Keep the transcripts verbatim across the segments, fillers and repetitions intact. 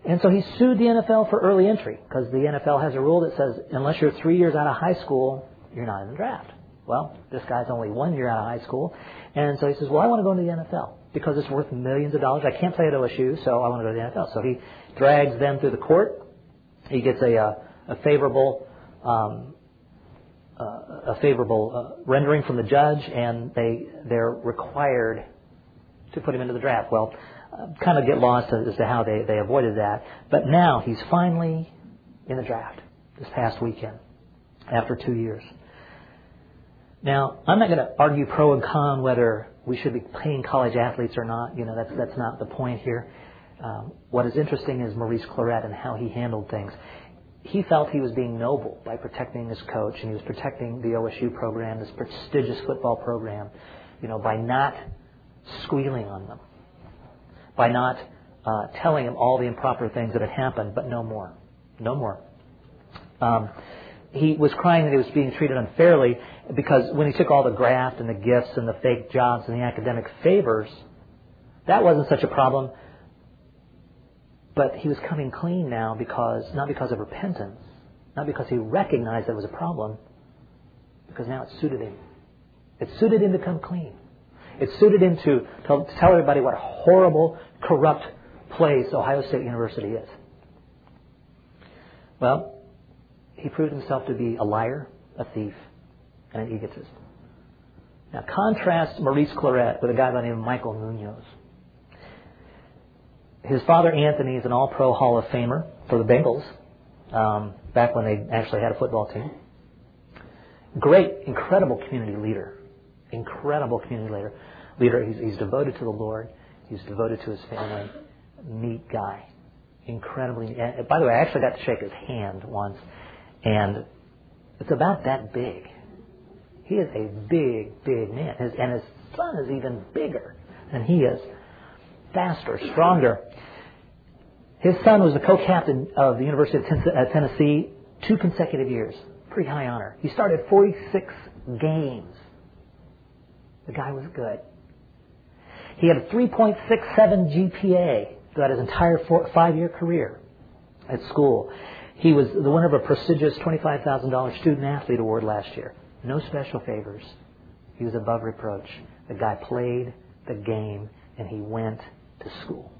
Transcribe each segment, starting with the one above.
And so he sued the N F L for early entry because the N F L has a rule that says unless you're three years out of high school, you're not in the draft. Well, this guy's only one year out of high school. And so he says, well, I want to go into the N F L because it's worth millions of dollars. I can't play at O S U, so I want to go to the N F L. So he drags them through the court. He gets a, a, a favorable um, uh, a favorable uh, rendering from the judge, and they, they're required to put him into the draft. Well, uh, kind of get lost as to how they, they avoided that. But now he's finally in the draft this past weekend after two years. Now, I'm not going to argue pro and con whether we should be paying college athletes or not. You know, that's that's not the point here. Um, what is interesting is Maurice Clarett and how he handled things. He felt he was being noble by protecting his coach, and he was protecting the O S U program, this prestigious football program, you know, by not squealing on them, by not uh, telling them all the improper things that had happened, but no more, no more. Um, he was crying that he was being treated unfairly because when he took all the graft and the gifts and the fake jobs and the academic favors, that wasn't such a problem. But he was coming clean now because, not because of repentance, not because he recognized it was a problem, because now it suited him. It suited him to come clean. It suited him to, to tell everybody what a horrible, corrupt place Ohio State University is. Well, he proved himself to be a liar, a thief, and an egotist. Now contrast Maurice Clarett with a guy by the name of Michael Munoz. His father, Anthony, is an all-pro Hall of Famer for the Bengals, um, back when they actually had a football team. Great, incredible community leader. Incredible community leader. Leader. He's, he's devoted to the Lord. He's devoted to his family. Neat guy. Incredibly. And by the way, I actually got to shake his hand once, and it's about that big. He is a big, big man. His, and his son is even bigger than he is. Faster, stronger. His son was the co-captain of the University of Tennessee two consecutive years. Pretty high honor. He started forty-six games. The guy was good. He had a three point six seven G P A throughout his entire four, five-year career at school. He was the winner of a prestigious twenty-five thousand dollars Student Athlete Award last year. No special favors. He was above reproach. The guy played the game, and he went to school.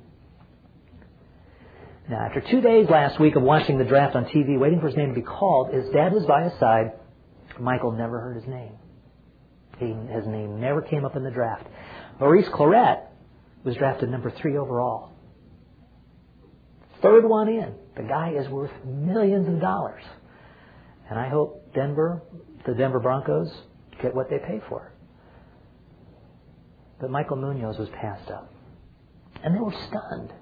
Now, after two days last week of watching the draft on T V, waiting for his name to be called, his dad was by his side. Michael never heard his name. He, his name never came up in the draft. Maurice Clarett was drafted number three overall. Third one in. The guy is worth millions of dollars. And I hope Denver, the Denver Broncos, get what they pay for. But Michael Munoz was passed up. And they were stunned.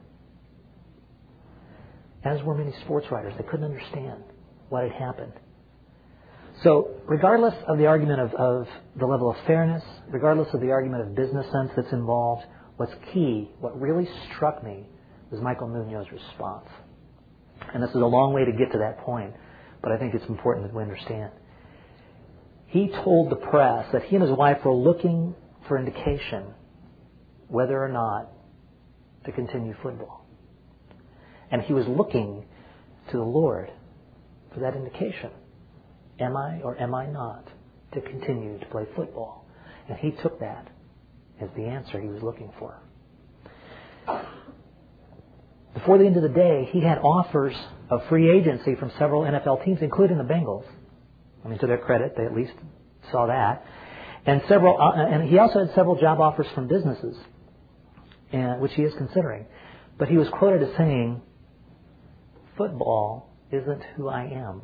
As were many sports writers. They couldn't understand what had happened. So, regardless of the argument of, of the level of fairness, regardless of the argument of business sense that's involved, what's key, what really struck me, was Michael Munoz's response. And this is a long way to get to that point, but I think it's important that we understand. He told the press that he and his wife were looking for indication whether or not to continue football. And he was looking to the Lord for that indication. Am I or am I not to continue to play football? And he took that as the answer he was looking for. Before the end of the day, he had offers of free agency from several N F L teams, including the Bengals. I mean, to their credit, they at least saw that. And several, uh, and he also had several job offers from businesses, and, which he is considering. But he was quoted as saying, "Football isn't who I am."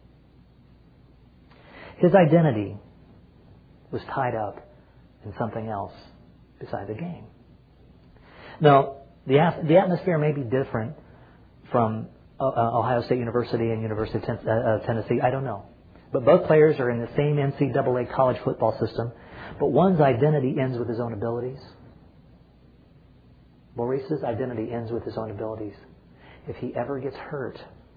His identity was tied up in something else besides the game. Now, the the atmosphere may be different from uh, Ohio State University and University of Ten- uh, Tennessee. I don't know. But both players are in the same N C double A college football system. But one's identity ends with his own abilities. Maurice's identity ends with his own abilities. If he ever gets hurt,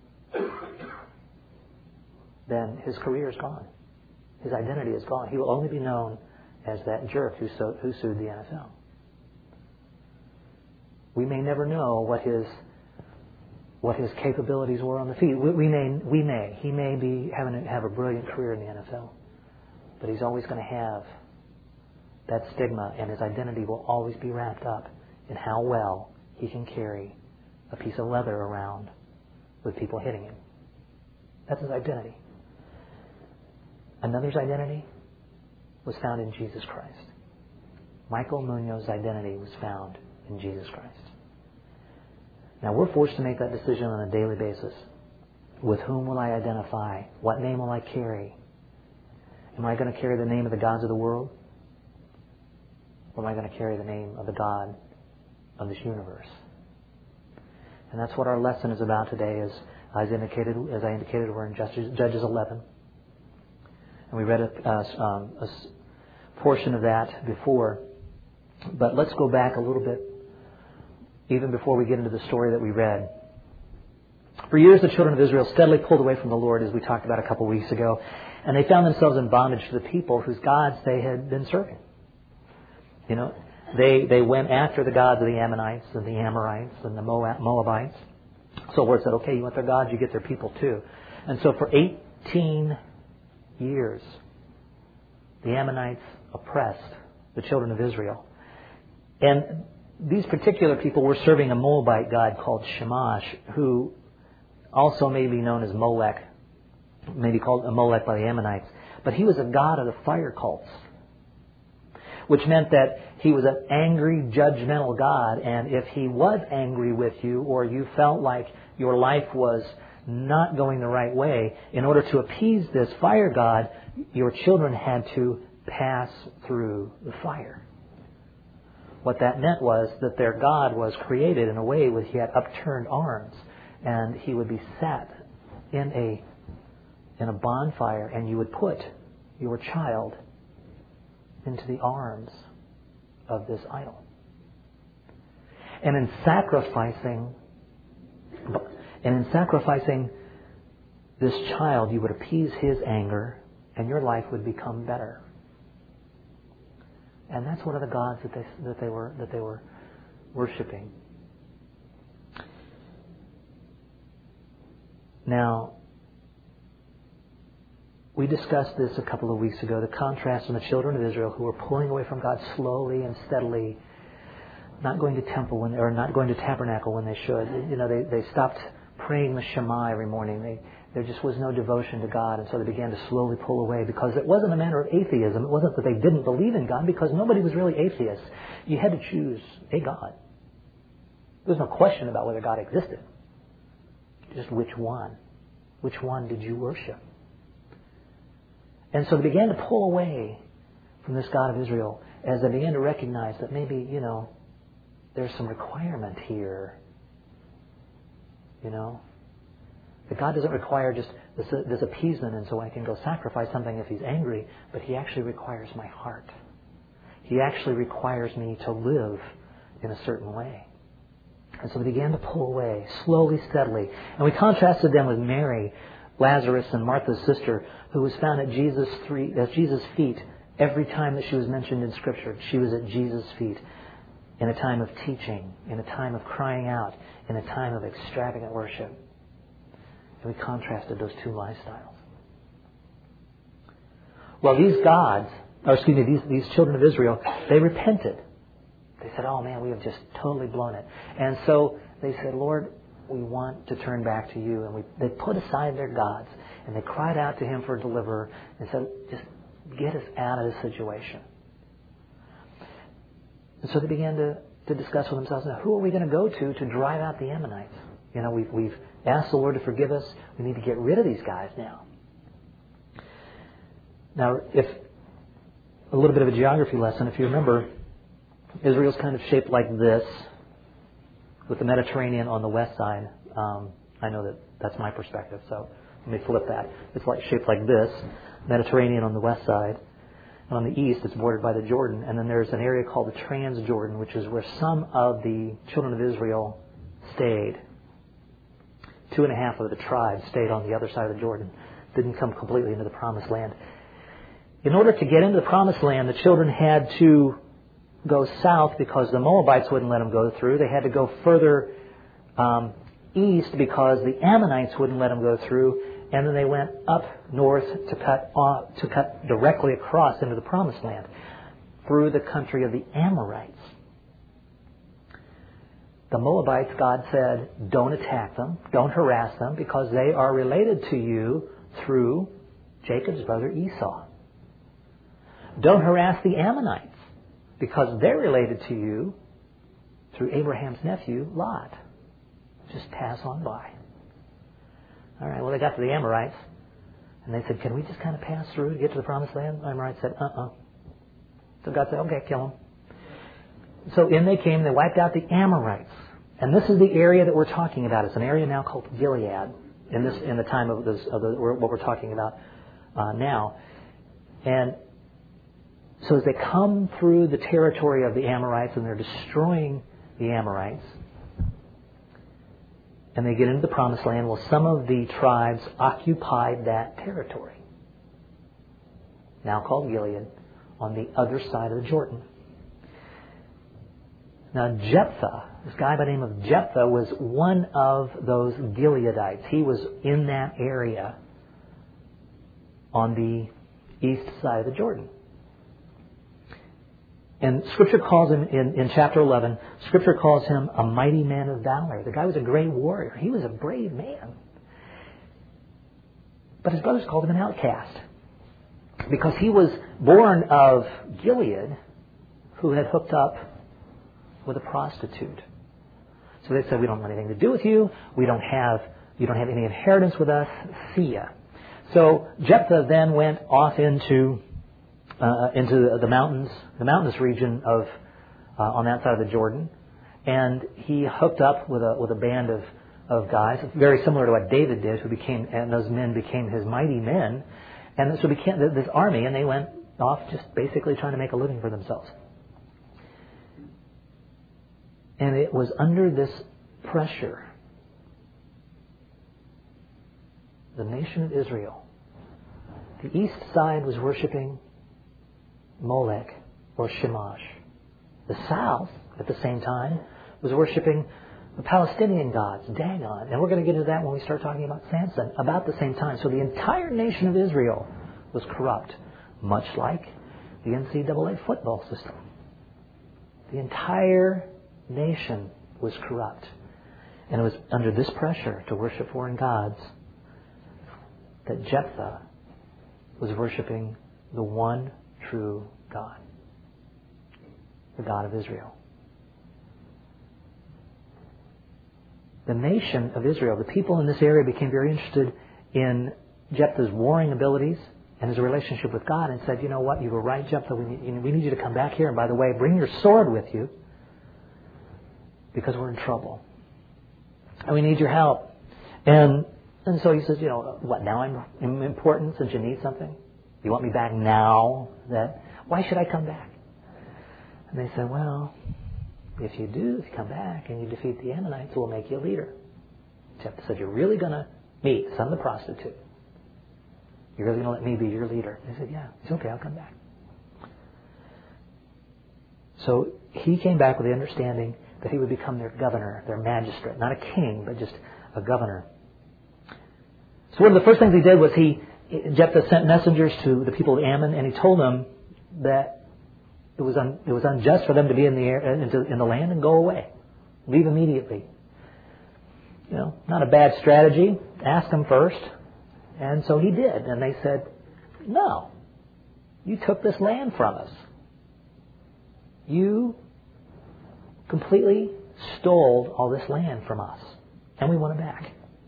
then his career is gone. His identity is gone. He will only be known as that jerk who, so, who sued the N F L. We may never know what his what his capabilities were on the field. We, we may, we may, he may be having a, have a brilliant career in the N F L, but he's always going to have that stigma, and his identity will always be wrapped up in how well he can carry a piece of leather around with people hitting him. That's his identity. Another's identity was found in Jesus Christ. Michael Munoz's identity was found in Jesus Christ. Now, we're forced to make that decision on a daily basis. With whom will I identify? What name will I carry? Am I going to carry the name of the gods of the world? Or am I going to carry the name of the God of this universe? And that's what our lesson is about today. As, as, indicated, as I indicated, we're in Judges eleven. And we read a, uh, um, a portion of that before. But let's go back a little bit, even before we get into the story that we read. For years, the children of Israel steadily pulled away from the Lord, as we talked about a couple weeks ago. And they found themselves in bondage to the people whose gods they had been serving. You know, they they went after the gods of the Ammonites and the Amorites and the Moab, Moabites. So the Lord said, okay, you want their gods, you get their people too. And so for eighteen years, the Ammonites oppressed the children of Israel. And these particular people were serving a Moabite god called Shamash, who also may be known as Molech, maybe called Molech by the Ammonites. But he was a god of the fire cults, which meant that he was an angry, judgmental God. And if he was angry with you, or you felt like your life was not going the right way, in order to appease this fire god, your children had to pass through the fire. What that meant was that their God was created in a way where he had upturned arms, and he would be sat in a in a bonfire, and you would put your child into the arms of this idol. And in sacrificing and in sacrificing this child, you would appease his anger, and your life would become better. And that's one of the gods that they that they were that they were worshiping. Now, we discussed this a couple of weeks ago, the contrast in the children of Israel who were pulling away from God slowly and steadily, not going to temple when, or not going to tabernacle when they should. You know, they, they stopped praying the Shema every morning. They, there just was no devotion to God, and so they began to slowly pull away, because it wasn't a matter of atheism. It wasn't that they didn't believe in God, because nobody was really atheist. You had to choose a God. There was no question about whether God existed. Just which one. Which one did you worship? And so they began to pull away from this God of Israel as they began to recognize that maybe, you know, there's some requirement here. You know, that God doesn't require just this, this appeasement, and so I can go sacrifice something if He's angry, but He actually requires my heart. He actually requires me to live in a certain way. And so they began to pull away, slowly, steadily. And we contrasted them with Mary, Lazarus, and Martha's sister, who was found at Jesus' three, at Jesus' feet every time that she was mentioned in Scripture. She was at Jesus' feet in a time of teaching, in a time of crying out, in a time of extravagant worship. And we contrasted those two lifestyles. Well, these gods, or excuse me, these, these children of Israel, they repented. They said, oh man, we have just totally blown it. And so they said, Lord, we want to turn back to you. And we, they put aside their gods, and they cried out to Him for a deliverer and said, just get us out of this situation. And so they began to, to discuss with themselves, now who are we going to go to to drive out the Ammonites? You know, we've, we've asked the Lord to forgive us. We need to get rid of these guys now. Now, if a little bit of a geography lesson, if you remember, Israel's kind of shaped like this, with the Mediterranean on the west side. Um, I know that that's my perspective, so let me flip that. It's like shaped like this, Mediterranean on the west side. And on the east, it's bordered by the Jordan. And then there's an area called the Transjordan, which is where some of the children of Israel stayed. Two and a half of the tribes stayed on the other side of the Jordan. Didn't come completely into the Promised Land. In order to get into the Promised Land, the children had to go south because the Moabites wouldn't let them go through. They had to go further um, east because the Ammonites wouldn't let them go through, and then they went up north to cut off, to cut directly across into the Promised Land through the country of the Amorites. The Moabites, God said, don't attack them, don't harass them, because they are related to you through Jacob's brother Esau. Don't harass the Ammonites, because they're related to you through Abraham's nephew, Lot. Just pass on by. All right, well, they got to the Amorites, and they said, can we just kind of pass through to get to the Promised Land? The Amorites said, uh-uh. So God said, okay, kill them. So in they came, they wiped out the Amorites. And this is the area that we're talking about. It's an area now called Gilead in this in the time of, this, of the, what we're talking about uh, now. And so as they come through the territory of the Amorites and they're destroying the Amorites, and they get into the Promised Land, well, some of the tribes occupied that territory, now called Gilead, on the other side of the Jordan. Now, Jephthah, this guy by the name of Jephthah, was one of those Gileadites. He was in that area on the east side of the Jordan. And Scripture calls him, in, in chapter eleven, Scripture calls him a mighty man of valor. The guy was a great warrior. He was a brave man. But his brothers called him an outcast, because he was born of Gilead, who had hooked up with a prostitute. So they said, we don't want anything to do with you. We don't have, you don't have any inheritance with us. See ya. So Jephthah then went off into uh, into the mountains, the mountainous region of uh, on that side of the Jordan, and he hooked up with a with a band of of guys, very similar to what David did, who became, and those men became his mighty men, and so became this army, and they went off just basically trying to make a living for themselves. And it was under this pressure, the nation of Israel, the east side was worshiping Molech or Shamash. The south, at the same time, was worshiping the Palestinian gods, Dagon. And we're going to get into that when we start talking about Samson, about the same time. So the entire nation of Israel was corrupt, much like the N C double A football system. The entire nation was corrupt. And it was under this pressure to worship foreign gods that Jephthah was worshiping the one true God, the God of Israel. The nation of Israel, the people in this area, became very interested in Jephthah's warring abilities and his relationship with God, and said, you know what, you were right, Jephthah, we need, we need you to come back here, and by the way, bring your sword with you, because we're in trouble. And we need your help. And and so he says, you know, what, now I'm, I'm important since you need something? You want me back now? That why should I come back? And they said, well, if you do, if you come back and you defeat the Ammonites, we'll make you a leader. Jephthah said, you're really going to meet the son of the prostitute? You're really going to let me be your leader? They said, yeah, it's okay, I'll come back. So he came back with the understanding that he would become their governor, their magistrate. Not a king, but just a governor. So one of the first things he did was he, Jephthah sent messengers to the people of Ammon, and he told them that it was un, it was unjust for them to be in the air, into, in the land and go away. Leave immediately. You know, not a bad strategy. Ask them first. And so he did. And they said, no, you took this land from us. You completely stole all this land from us, and we want it back.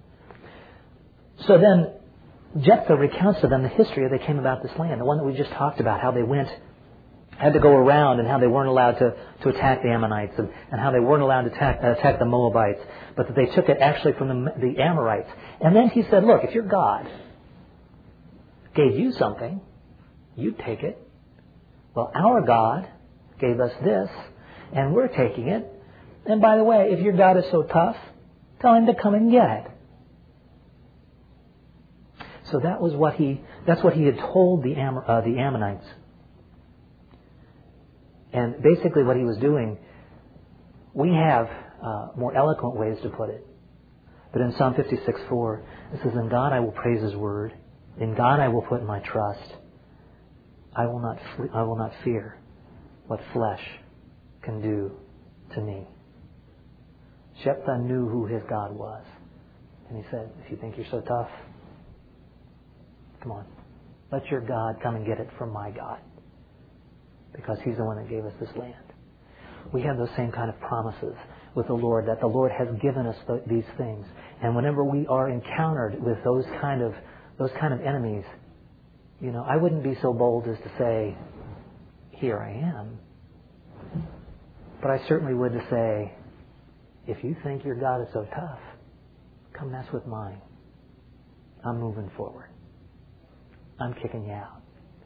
So then Jephthah recounts to them the history of they came about this land, the one that we just talked about, how they went, had to go around, and how they weren't allowed to, to attack the Ammonites, and, and how they weren't allowed to attack, uh, attack the Moabites, but that they took it actually from the, the Amorites. And then he said, look, if your God gave you something, you'd take it. Well, our God gave us this, and we're taking it. And by the way, if your God is so tough, tell him to come and get it. So that was what he, that's what he had told the, Am, uh, the Ammonites. And basically what he was doing, we have uh, more eloquent ways to put it. But in Psalm fifty-six four, it says, in God I will praise His word. In God I will put my trust. I will not fle- I will not fear what flesh can do to me. Jephthah knew who his God was. And he said, if you think you're so tough, come on. Let your God come and get it from my God. Because He's the one that gave us this land. We have those same kind of promises with the Lord, that the Lord has given us th- these things. And whenever we are encountered with those kind of those kind of enemies, you know, I wouldn't be so bold as to say, here I am. But I certainly would to say, if you think your God is so tough, come mess with mine. I'm moving forward. I'm kicking you out.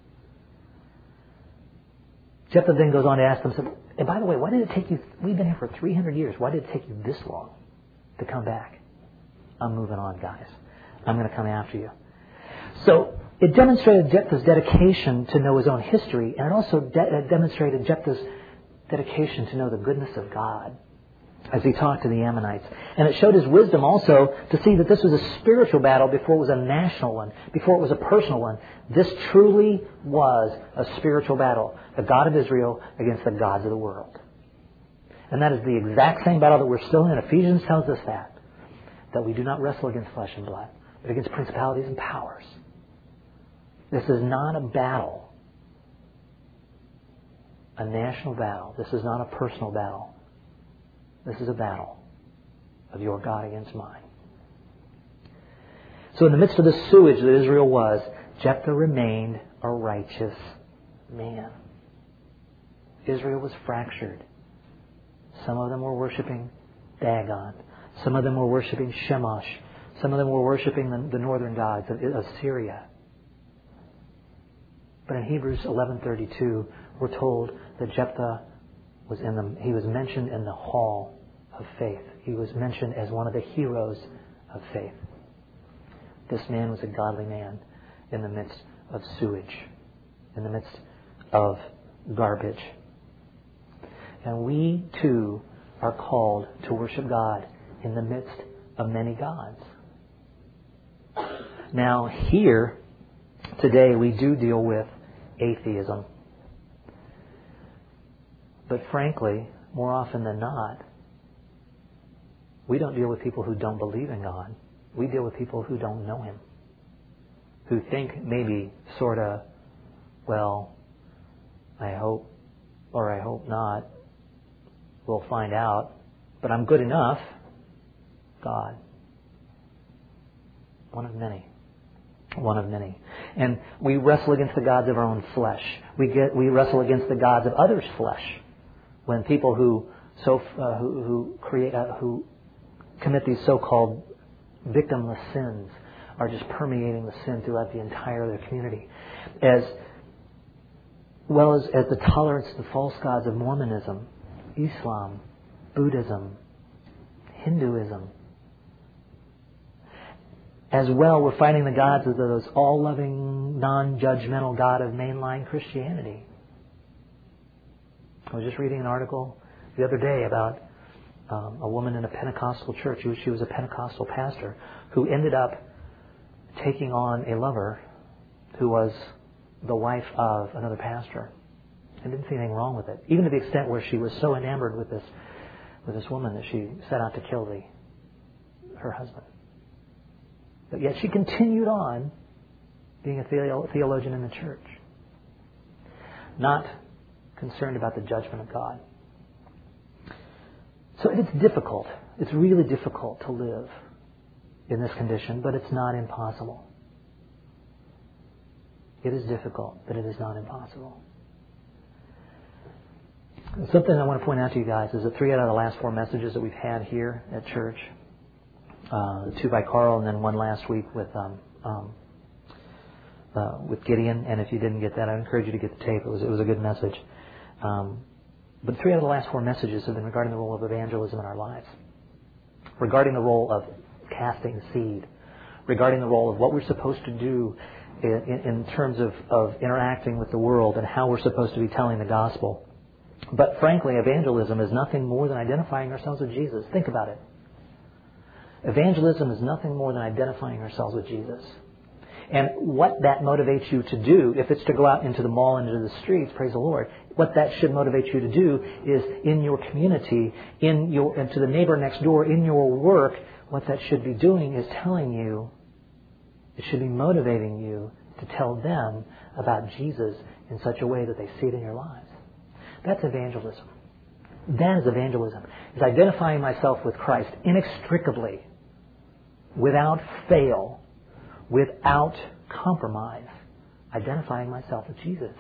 Jephthah then goes on to ask them, so, and by the way, why did it take you, we've been here for three hundred years, why did it take you this long to come back? I'm moving on, guys. I'm going to come after you. So it demonstrated Jephthah's dedication to know his own history, and it also de- demonstrated Jephthah's dedication to know the goodness of God as he talked to the Ammonites. And it showed his wisdom also to see that this was a spiritual battle before it was a national one, before it was a personal one. This truly was a spiritual battle, the God of Israel against the gods of the world. And that is the exact same battle that we're still in. Ephesians tells us that, that we do not wrestle against flesh and blood, but against principalities and powers. This is not a battle, a national battle. This is not a personal battle. This is a battle of your God against mine. So in the midst of the sewage that Israel was, Jephthah remained a righteous man. Israel was fractured. Some of them were worshiping Dagon. Some of them were worshiping Chemosh. Some of them were worshiping the, the northern gods of, of Syria. But in Hebrews eleven thirty-two, we're told that Jephthah was in the, he was mentioned in the hall of faith. He was mentioned as one of the heroes of faith. This man was a godly man in the midst of sewage, in the midst of garbage. And we too are called to worship God in the midst of many gods. Now here, today, we do deal with atheism. But frankly, more often than not, we don't deal with people who don't believe in God. We deal with people who don't know Him. Who think maybe, sort of, well, I hope, or I hope not, we'll find out, but I'm good enough. God. One of many. One of many. And we wrestle against the gods of our own flesh. We get we wrestle against the gods of others' flesh. When people who so uh, who, who create uh, who commit these so-called victimless sins are just permeating the sin throughout the entire of their community, as well as as the tolerance of the false gods of Mormonism, Islam, Buddhism, Hinduism. As well, we're fighting the gods of those all-loving, non-judgmental God of mainline Christianity. I was just reading an article the other day about um, a woman in a Pentecostal church. She was a Pentecostal pastor who ended up taking on a lover who was the wife of another pastor. And didn't see anything wrong with it. Even to the extent where she was so enamored with this with this woman that she set out to kill the her husband. But yet she continued on being a theologian in the church. Not concerned about the judgment of God. So it's difficult. It's really difficult to live in this condition, but it's not impossible. It is difficult, but it is not impossible. Something I want to point out to you guys is that three out of the last four messages that we've had here at church, uh, two by Carl and then one last week with um, um, uh, with Gideon. And if you didn't get that, I encourage you to get the tape. It was it was a good message. Um, but three out of the last four messages have been regarding the role of evangelism in our lives, regarding the role of casting seed, regarding the role of what we're supposed to do in, in, in terms of, of interacting with the world and how we're supposed to be telling the gospel. But frankly, evangelism is nothing more than identifying ourselves with Jesus. Think about it. Evangelism is nothing more than identifying ourselves with Jesus. And what that motivates you to do, if it's to go out into the mall and into the streets, praise the Lord, what that should motivate you to do is in your community, in your, and to the neighbor next door, in your work, what that should be doing is telling you, it should be motivating you to tell them about Jesus in such a way that they see it in your lives. That's evangelism. That is evangelism. It's identifying myself with Christ inextricably, without fail, without compromise, identifying myself with Jesus.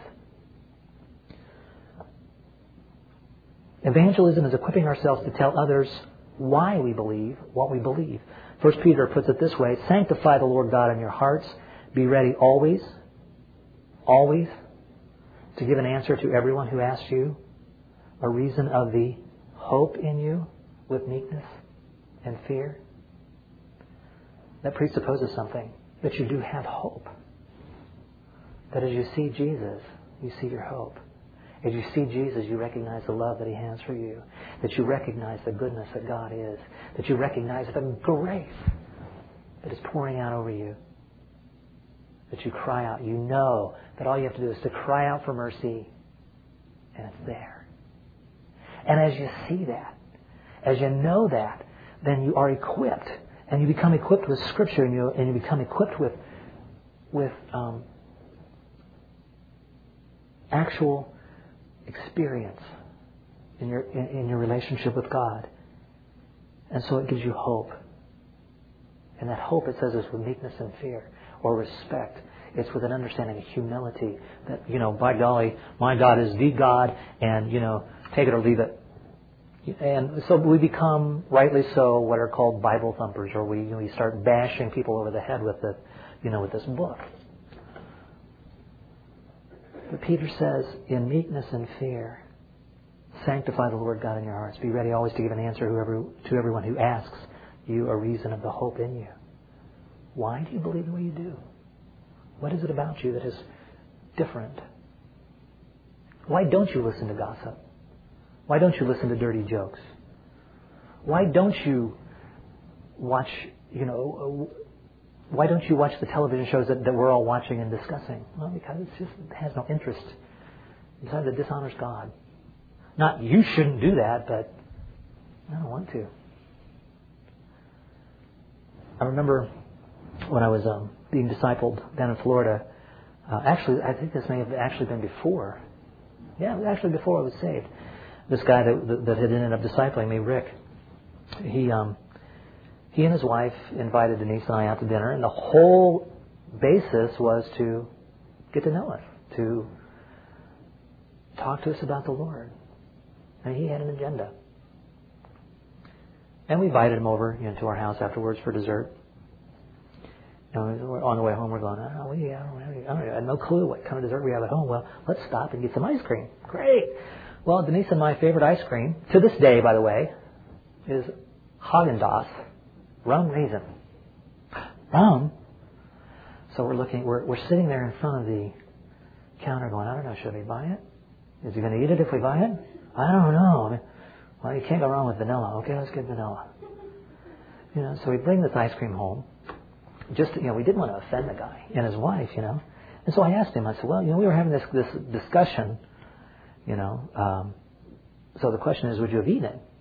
Evangelism is equipping ourselves to tell others why we believe what we believe. First Peter puts it this way, sanctify the Lord God in your hearts, be ready always, always, to give an answer to everyone who asks you a reason of the hope in you with meekness and fear. That presupposes something, that you do have hope. That as you see Jesus, you see your hope. As you see Jesus, you recognize the love that He has for you. That you recognize the goodness that God is. That you recognize the grace that is pouring out over you. That you cry out. You know that all you have to do is to cry out for mercy, and it's there. And as you see that, as you know that, then you are equipped. And you become equipped with Scripture, and you, and you become equipped with, with um, actual experience in your in, in your relationship with God. And so it gives you hope. And that hope, it says, is with meekness and fear, or respect. It's with an understanding of humility that, you know, by golly, my God is the God, and, you know, take it or leave it. And so we become, rightly so, what are called Bible thumpers, or we, you know, we start bashing people over the head with the, you know, with this book. But Peter says, in meekness and fear, sanctify the Lord God in your hearts. Be ready always to give an answer whoever, to everyone who asks you a reason of the hope in you. Why do you believe the way you do? What is it about you that is different? Why don't you listen to gossip? Why don't you listen to dirty jokes? Why don't you watch, you know, why don't you watch the television shows that, that we're all watching and discussing? Well, because it's just, it has no interest. Besides, it dishonors God. Not you shouldn't do that, but I don't want to. I remember when I was um, being discipled down in Florida. Uh, actually, I think this may have actually been before. Yeah, it was actually before I was saved. This guy that, that had ended up discipling me, Rick, he um, he and his wife invited Denise and I out to dinner, and the whole basis was to get to know us, to talk to us about the Lord. And he had an agenda. And we invited him over, you know, to our house afterwards for dessert. And we're on the way home, we're going, oh, we, I, don't have, I, don't have no clue what kind of dessert we have at home. Well, let's stop and get some ice cream. Great. Well, Denise and my favorite ice cream, to this day, by the way, is Haagen-Dazs rum raisin. Rum? So we're looking, we're, we're sitting there in front of the counter going, I don't know, should we buy it? Is he going to eat it if we buy it? I don't know. I mean, well, you can't go wrong with vanilla. Okay, let's get vanilla. You know, so we bring this ice cream home. Just, you know, we didn't want to offend the guy and his wife, you know. And so I asked him, I said, well, you know, we were having this this discussion, you know. Um, so the question is, would you have eaten it?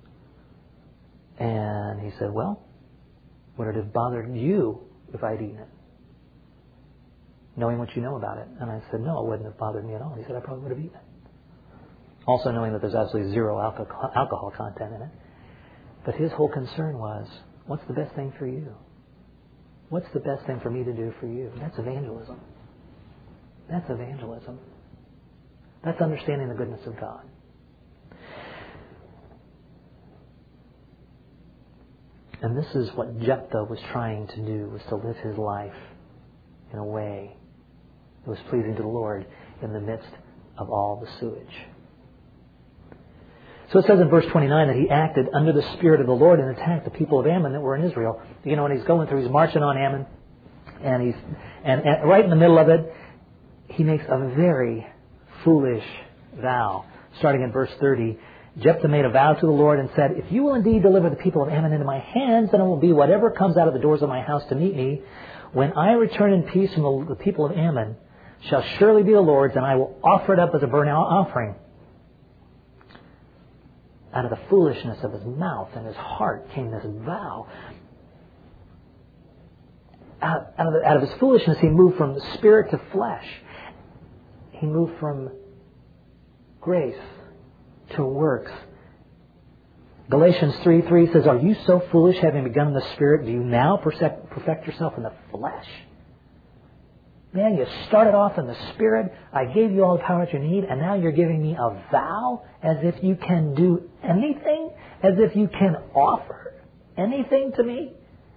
And he said, well, would it have bothered you if I'd eaten it? Knowing what you know about it. And I said, no, it wouldn't have bothered me at all. He said, I probably would have eaten it. Also knowing that there's absolutely zero alcohol, alcohol content in it. But his whole concern was, what's the best thing for you? What's the best thing for me to do for you? That's evangelism. That's evangelism. That's understanding the goodness of God. And this is what Jephthah was trying to do, was to live his life in a way that was pleasing to the Lord in the midst of all the sewage. So it says in verse twenty-nine that he acted under the Spirit of the Lord and attacked the people of Ammon that were in Israel. You know, when he's going through, he's marching on Ammon, and he's and, and right in the middle of it, he makes a very foolish vow. Starting in verse thirty, Jephthah made a vow to the Lord and said, if you will indeed deliver the people of Ammon into my hands, then it will be whatever comes out of the doors of my house to meet me. When I return in peace from the, the people of Ammon, shall surely be the Lord's, and I will offer it up as a burnt offering. Out of the foolishness of his mouth and his heart came this vow. Out, out, of the, out of his foolishness, he moved from spirit to flesh. He moved from grace to works. Galatians three three says, are you so foolish, having begun in the Spirit, do you now perfect, perfect yourself in the flesh? Man, you started off in the Spirit. I gave you all the power that you need, and now you're giving me a vow as if you can do anything, as if you can offer anything to me.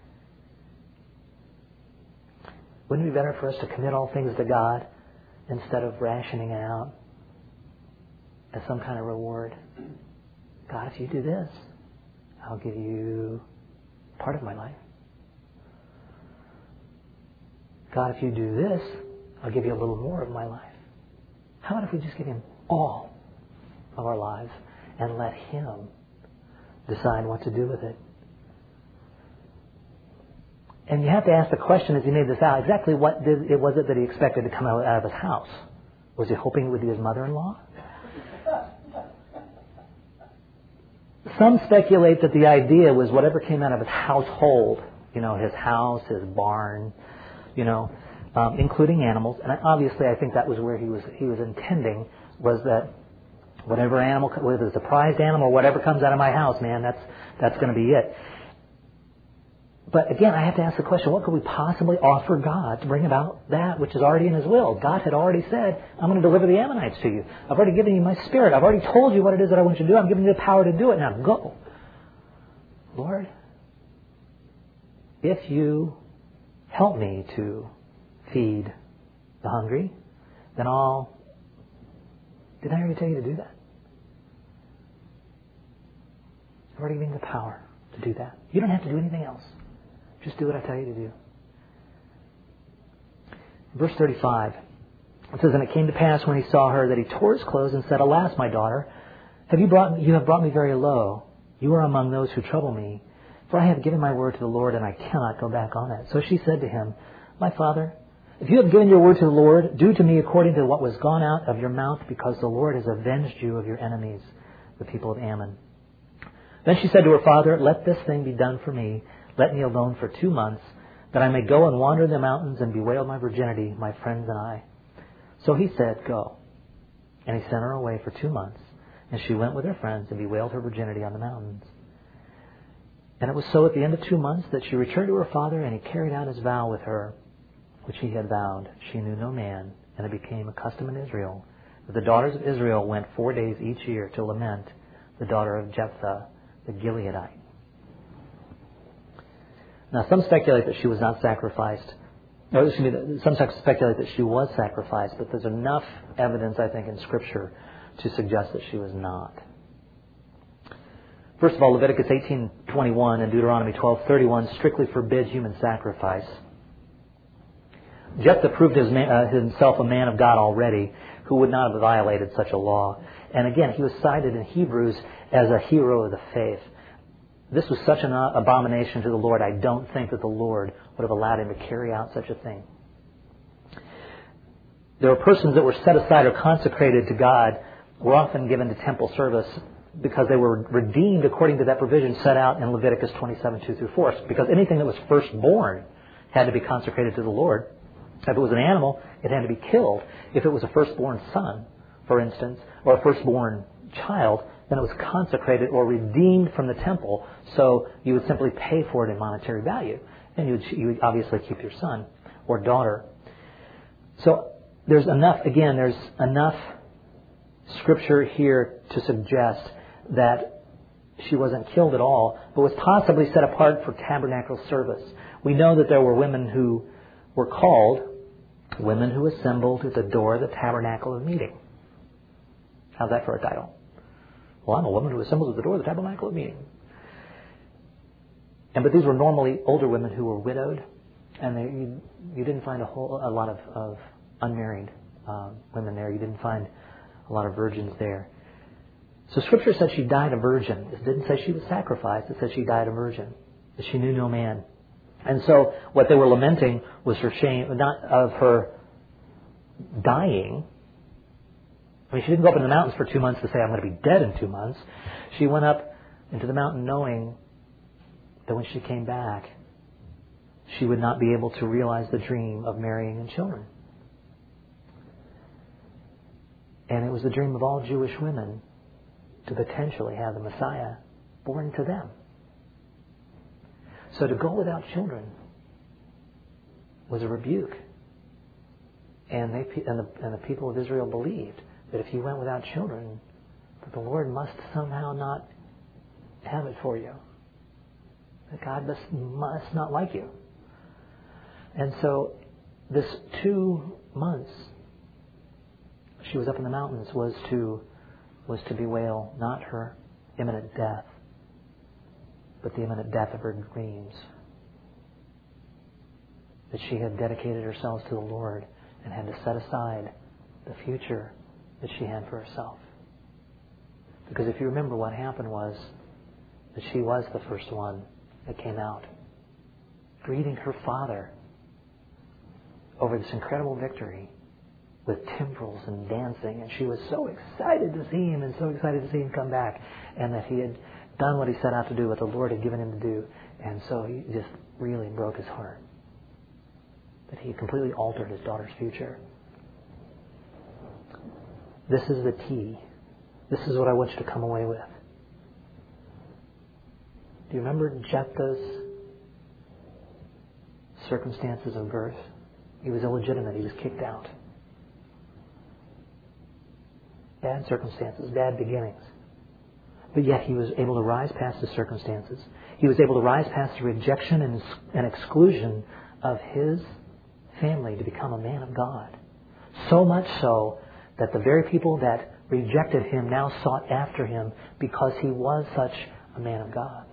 Wouldn't it be better for us to commit all things to God instead of rationing it out as some kind of reward? God, if you do this, I'll give you part of my life. God, if you do this, I'll give you a little more of my life. How about if we just give Him all of our lives and let Him decide what to do with it? And you have to ask the question as he made this out, exactly what did, it was it that he expected to come out, out of his house? Was he hoping it would be his mother-in-law? Some speculate that the idea was whatever came out of his household, you know, his house, his barn, you know, um, including animals. And obviously I think that was where he was he was intending, was that whatever animal, whether it's a prized animal or whatever comes out of my house, man, that's that's going to be it. But again, I have to ask the question, what could we possibly offer God to bring about that which is already in His will? God had already said, I'm going to deliver the Ammonites to you. I've already given you my Spirit. I've already told you what it is that I want you to do. I'm giving you the power to do it. Now go. Lord, if you help me to feed the hungry, then I'll... Did I already tell you to do that? I've already given you the power to do that. You don't have to do anything else. Just do what I tell you to do. Verse thirty-five, it says, and it came to pass when he saw her that he tore his clothes and said, alas, my daughter, have you brought you have brought me very low. You are among those who trouble me. For I have given my word to the Lord, and I cannot go back on it. So she said to him, my father, if you have given your word to the Lord, do to me according to what was gone out of your mouth, because the Lord has avenged you of your enemies, the people of Ammon. Then she said to her father, let this thing be done for me. Let me alone for two months, that I may go and wander in the mountains and bewail my virginity, my friends and I. So he said, go. And he sent her away for two months. And she went with her friends and bewailed her virginity on the mountains. And it was so at the end of two months that she returned to her father, and he carried out his vow with her, which he had vowed. She knew no man, and it became a custom in Israel that the daughters of Israel went four days each year to lament the daughter of Jephthah, the Gileadite. Now, some speculate that she was not sacrificed. Or, excuse me, some speculate that she was sacrificed, but there's enough evidence, I think, in Scripture to suggest that she was not. First of all, Leviticus eighteen twenty-one and Deuteronomy twelve thirty-one strictly forbid human sacrifice. Jephthah proved his man, uh, himself a man of God already, who would not have violated such a law. And again, he was cited in Hebrews as a hero of the faith. This was such an abomination to the Lord, I don't think that the Lord would have allowed him to carry out such a thing. There were persons that were set aside or consecrated to God, were often given to temple service because they were redeemed according to that provision set out in Leviticus twenty-seven, two through four. Because anything that was firstborn had to be consecrated to the Lord. If it was an animal, it had to be killed. If it was a firstborn son, for instance, or a firstborn child, then it was consecrated or redeemed from the temple. So you would simply pay for it in monetary value. And you would, you would obviously keep your son or daughter. So there's enough, again, there's enough Scripture here to suggest that she wasn't killed at all, but was possibly set apart for tabernacle service. We know that there were women who were called, women who assembled at the door of the tabernacle of meeting. How's that for a title? Well, I'm a woman who assembles at the door of the tabernacle of meeting. And but these were normally older women who were widowed, and they, you, you didn't find a whole a lot of, of unmarried um, women there. You didn't find a lot of virgins there. So Scripture said she died a virgin. It didn't say she was sacrificed. It said she died a virgin, that she knew no man. And so what they were lamenting was her shame, not of her dying. I mean, she didn't go up in the mountains for two months to say, I'm going to be dead in two months. She went up into the mountain knowing that when she came back, she would not be able to realize the dream of marrying and children. And it was the dream of all Jewish women to potentially have the Messiah born to them. So to go without children was a rebuke. And, they, and, the, and the people of Israel believed that if you went without children, that the Lord must somehow not have it for you. That God must, must not like you. And so this two months she was up in the mountains was to was to bewail not her imminent death, but the imminent death of her dreams. That she had dedicated herself to the Lord and had to set aside the future that she had for herself. Because if you remember, what happened was that she was the first one that came out, greeting her father over this incredible victory with timbrels and dancing. And she was so excited to see him and so excited to see him come back, and that he had done what he set out to do, what the Lord had given him to do. And so he just really broke his heart that he completely altered his daughter's future. This is the key. This is what I want you to come away with. Do you remember Jephthah's circumstances of birth? He was illegitimate. He was kicked out. Bad circumstances, bad beginnings. But yet he was able to rise past his circumstances. He was able to rise past the rejection and, and exclusion of his family to become a man of God. So much so that the very people that rejected him now sought after him because he was such a man of God.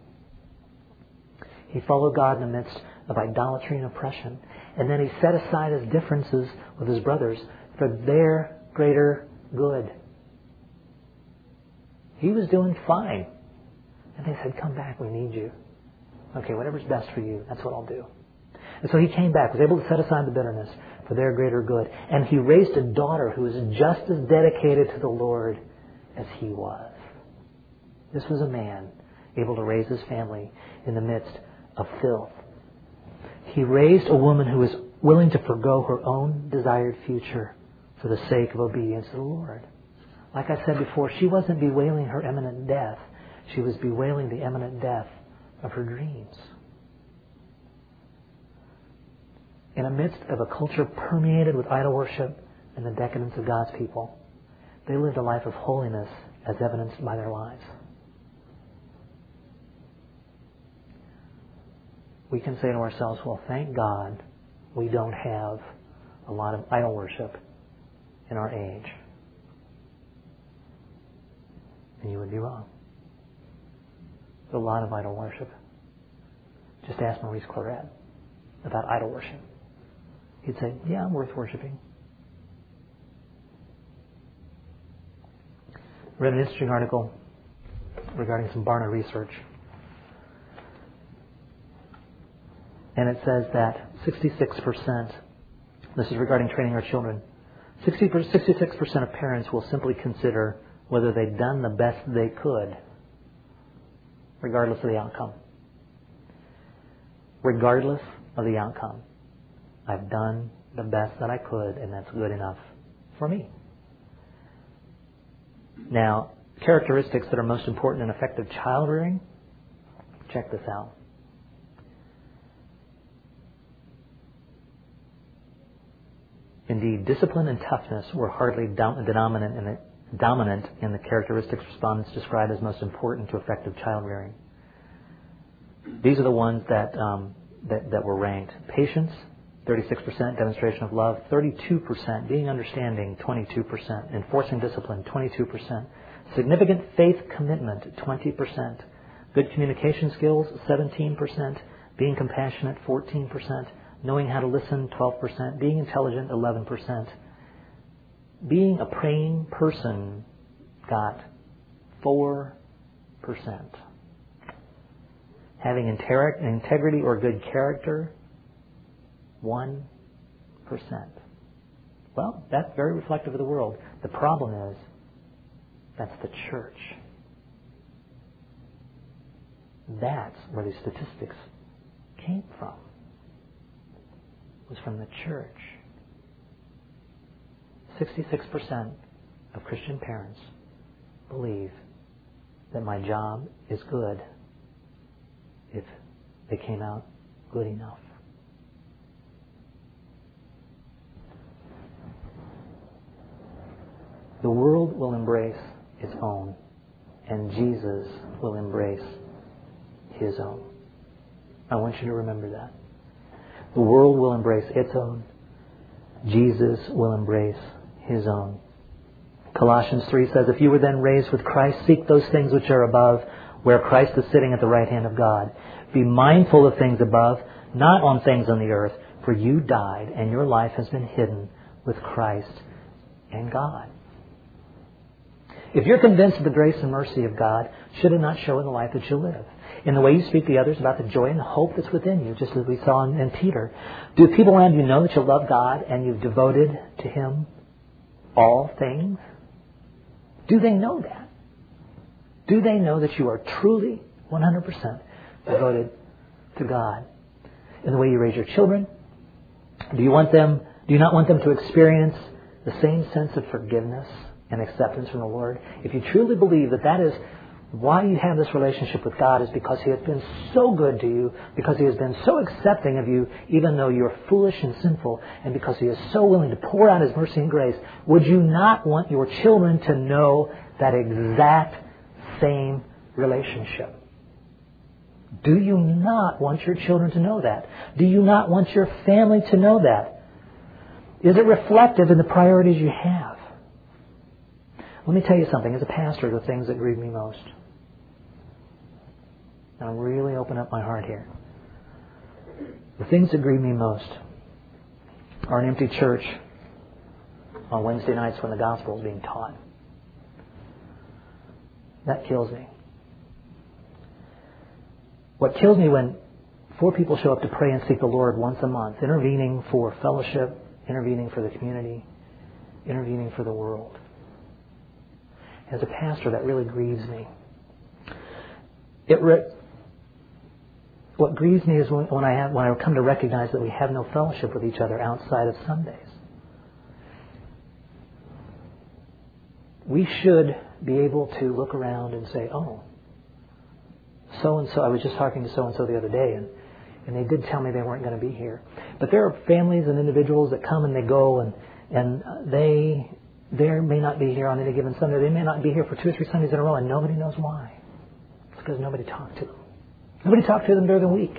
He followed God in the midst of idolatry and oppression. And then he set aside his differences with his brothers for their greater good. He was doing fine. And they said, come back, we need you. Okay, whatever's best for you, that's what I'll do. And so he came back, was able to set aside the bitterness for their greater good. And he raised a daughter who was just as dedicated to the Lord as he was. This was a man able to raise his family in the midst of filth. He raised a woman who was willing to forgo her own desired future for the sake of obedience to the Lord. Like I said before, she wasn't bewailing her imminent death. She was bewailing the imminent death of her dreams. In the midst of a culture permeated with idol worship and the decadence of God's people, they lived a life of holiness as evidenced by their lives. We can say to ourselves, well, thank God we don't have a lot of idol worship in our age. And you would be wrong. There's a lot of idol worship. Just ask Maurice Claret about idol worship. He'd say, yeah, I'm worth worshiping. I read an interesting article regarding some Barna research. And it says that sixty-six percent, this is regarding training our children, sixty-six percent of parents will simply consider whether they've done the best they could, regardless of the outcome. Regardless of the outcome. I've done the best that I could, and that's good enough for me. Now, characteristics that are most important in effective child rearing, check this out. Indeed, discipline and toughness were hardly dom- dominant, in the, dominant in the characteristics respondents described as most important to effective child rearing. These are the ones that, um, that, that were ranked. Patience, thirty-six percent. Demonstration of love, thirty-two percent. Being understanding, twenty-two percent. Enforcing discipline, twenty-two percent. Significant faith commitment, twenty percent. Good communication skills, seventeen percent. Being compassionate, fourteen percent. Knowing how to listen, twelve percent. Being intelligent, eleven percent. Being a praying person got four percent. Having integrity or good character, one percent. Well, that's very reflective of the world. The problem is, that's the church. That's where these statistics came from. It was from the church. sixty-six percent of Christian parents believe that my job is good if they came out good enough. The world will embrace its own, and Jesus will embrace His own. I want you to remember that. The world will embrace its own. Jesus will embrace His own. Colossians three says, if you were then raised with Christ, seek those things which are above, where Christ is sitting at the right hand of God. Be mindful of things above, not on things on the earth, for you died, and your life has been hidden with Christ in God. If you're convinced of the grace and mercy of God, should it not show in the life that you live? In the way you speak to others about the joy and the hope that's within you, just as we saw in, in Peter. Do people around you know that you love God and you've devoted to Him all things? Do they know that? Do they know that you are truly one hundred percent devoted to God? In the way you raise your children? Do you want them, do you not want them to experience the same sense of forgiveness and acceptance from the Lord? If you truly believe that that is why you have this relationship with God, is because He has been so good to you, because He has been so accepting of you, even though you're foolish and sinful, and because He is so willing to pour out His mercy and grace, would you not want your children to know that exact same relationship? Do you not want your children to know that? Do you not want your family to know that? Is it reflective in the priorities you have? Let me tell you something. As a pastor, the things that grieve me most. And I'll really open up my heart here. The things that grieve me most are an empty church on Wednesday nights when the gospel is being taught. That kills me. What kills me when four people show up to pray and seek the Lord once a month, intervening for fellowship, intervening for the community, intervening for the world. As a pastor, that really grieves me. It re- what grieves me is when, when I have when I come to recognize that we have no fellowship with each other outside of Sundays. We should be able to look around and say, "Oh, so and so." I was just talking to so and so the other day, and and they did tell me they weren't going to be here. But there are families and individuals that come and they go, and and they. They may not be here on any given Sunday. They may not be here for two or three Sundays in a row, and nobody knows why. It's because nobody talked to them. Nobody talked to them during the week.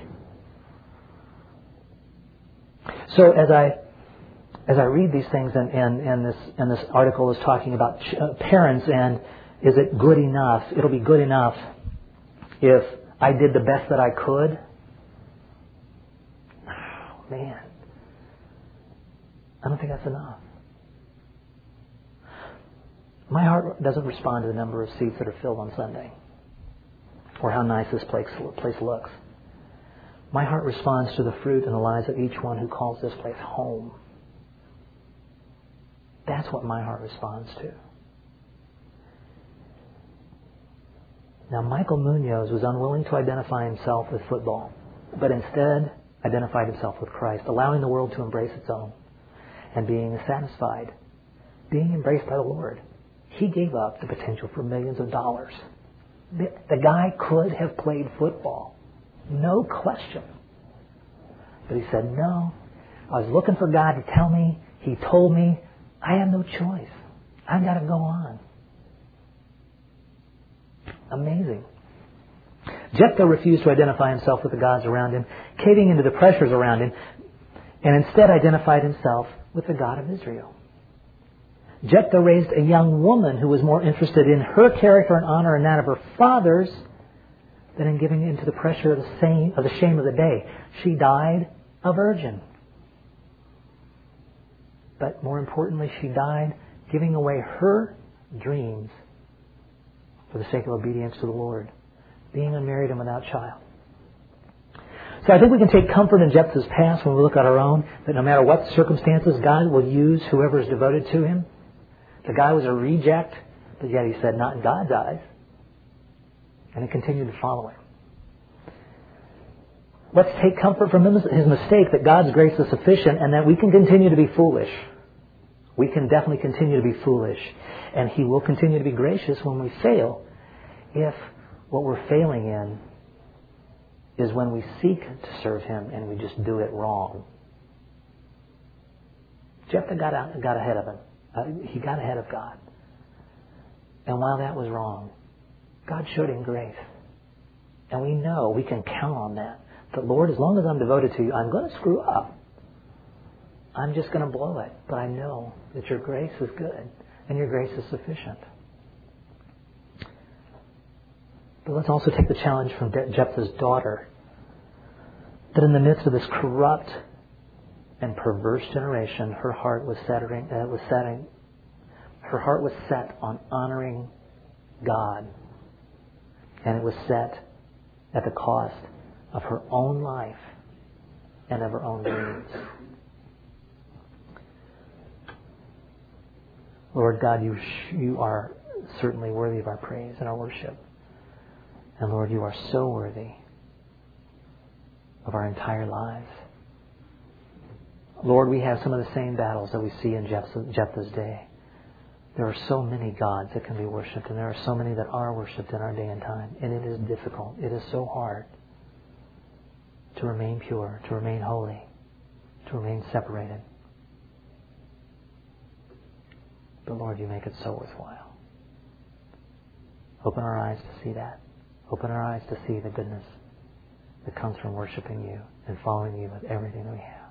So as I as I read these things, and, and, and this and this article is talking about ch- uh, parents, and is it good enough? It'll be good enough if I did the best that I could. Oh, man, I don't think that's enough. My heart doesn't respond to the number of seats that are filled on Sunday or how nice this place, place looks. My heart responds to the fruit and the lives of each one who calls this place home. That's what my heart responds to. Now, Michael Munoz was unwilling to identify himself with football, but instead identified himself with Christ, allowing the world to embrace its own and being satisfied, being embraced by the Lord. He gave up the potential for millions of dollars. The, the guy could have played football. No question. But he said, no. I was looking for God to tell me. He told me, I have no choice. I've got to go on. Amazing. Jephthah refused to identify himself with the gods around him, caving into the pressures around him, and instead identified himself with the God of Israel. Jephthah raised a young woman who was more interested in her character and honor and that of her fathers than in giving into the pressure of the, same, of the shame of the day. She died a virgin. But more importantly, she died giving away her dreams for the sake of obedience to the Lord, being unmarried and without child. So I think we can take comfort in Jephthah's past when we look at our own, that no matter what circumstances, God will use whoever is devoted to him. The guy was a reject, but yet he said, not in God's eyes. And he continued to follow him. Let's take comfort from his mistake that God's grace is sufficient and that we can continue to be foolish. We can definitely continue to be foolish. And he will continue to be gracious when we fail, if what we're failing in is when we seek to serve him and we just do it wrong. Jephthah got out, got ahead of him. Uh, he got ahead of God. And while that was wrong, God showed him grace. And we know, we can count on that. That, Lord, as long as I'm devoted to you, I'm going to screw up. I'm just going to blow it. But I know that your grace is good and your grace is sufficient. But let's also take the challenge from Jephthah's daughter, that in the midst of this corrupt and perverse generation, her heart was setting, uh, was setting, her heart was set on honoring God, and it was set at the cost of her own life and of her own dreams. Lord God, you you are certainly worthy of our praise and our worship. And Lord, you are so worthy of our entire lives. Lord, we have some of the same battles that we see in Jephthah's day. There are so many gods that can be worshipped, and there are so many that are worshipped in our day and time. And it is difficult. It is so hard to remain pure, to remain holy, to remain separated. But Lord, you make it so worthwhile. Open our eyes to see that. Open our eyes to see the goodness that comes from worshiping you and following you with everything that we have.